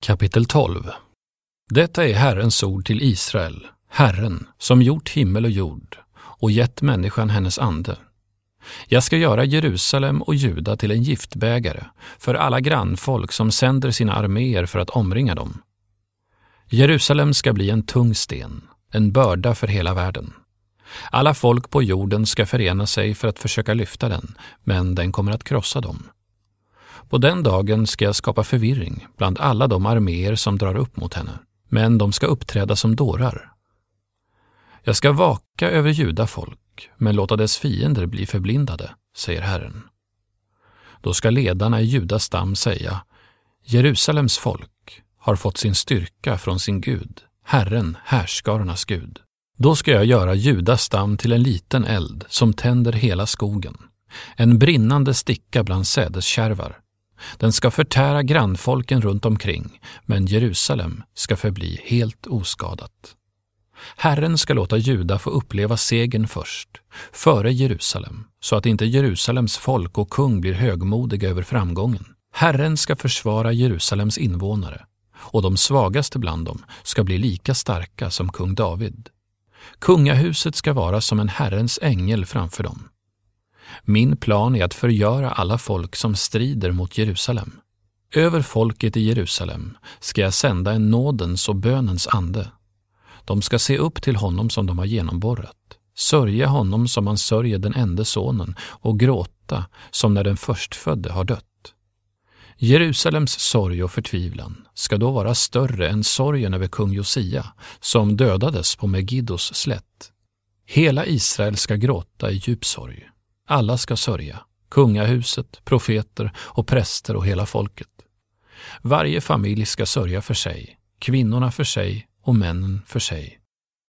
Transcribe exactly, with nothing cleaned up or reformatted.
Kapitel tolv. Detta är Herrens ord till Israel, Herren, som gjort himmel och jord, och gett människan hennes ande. Jag ska göra Jerusalem och Juda till en giftbägare för alla grannfolk som sänder sina arméer för att omringa dem. Jerusalem ska bli en tung sten, en börda för hela världen. Alla folk på jorden ska förena sig för att försöka lyfta den, men den kommer att krossa dem. På den dagen ska jag skapa förvirring bland alla de arméer som drar upp mot henne, men de ska uppträda som dårar. Jag ska vaka över Juda folk, men låta dess fiender bli förblindade, säger Herren. Då ska ledarna i Judas stam säga: Jerusalems folk har fått sin styrka från sin Gud, Herren, härskarornas Gud. Då ska jag göra Judas stam till en liten eld som tänder hela skogen, en brinnande sticka bland sädeskärvar. Den ska förtära grannfolken runt omkring, men Jerusalem ska förbli helt oskadat. Herren ska låta Juda få uppleva segern först, före Jerusalem, så att inte Jerusalems folk och kung blir högmodiga över framgången. Herren ska försvara Jerusalems invånare, och de svagaste bland dem ska bli lika starka som kung David. Kungahuset ska vara som en Herrens ängel framför dem. Min plan är att förgöra alla folk som strider mot Jerusalem. Över folket i Jerusalem ska jag sända en nådens och bönens ande. De ska se upp till honom som de har genomborrat, sörja honom som man sörjer den enda sonen och gråta som när den förstfödde har dött. Jerusalems sorg och förtvivlan ska då vara större än sorgen över kung Josia som dödades på Megiddos slätt. Hela Israel ska gråta i djup sorg. Alla ska sörja, kungahuset, profeter och präster och hela folket. Varje familj ska sörja för sig, kvinnorna för sig och männen för sig.